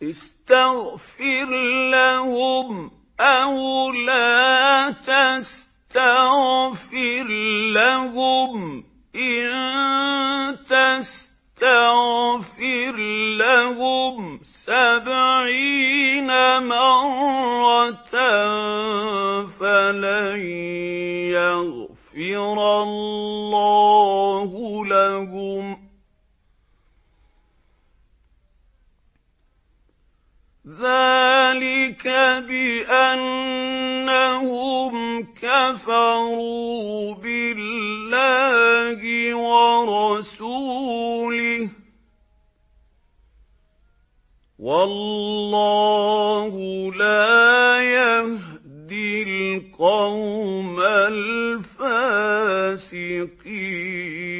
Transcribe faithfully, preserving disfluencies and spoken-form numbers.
اسْتَغْفِرْ لَهُمْ أَوْ لَا تَسْتَغْفِرْ لَهُمْ إِن تَسْتَغْفِرْ لَهُمْ سَبْعِينَ مَرَّةً فَلَن يَغْفِرَ اللَّهُ لَهُمْ ۚ ذَلِكَ بِأَنَّهُمْ كَفَرُوا بِاللَّهِ وَرَسُولِهِ ۗ وَاللَّهُ لَا يَهْدِي الْقَوْمَ الْفَاسِقِينَ.